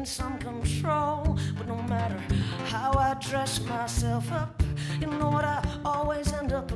gain some control. But no matter how I dress myself up, you know what, I always end up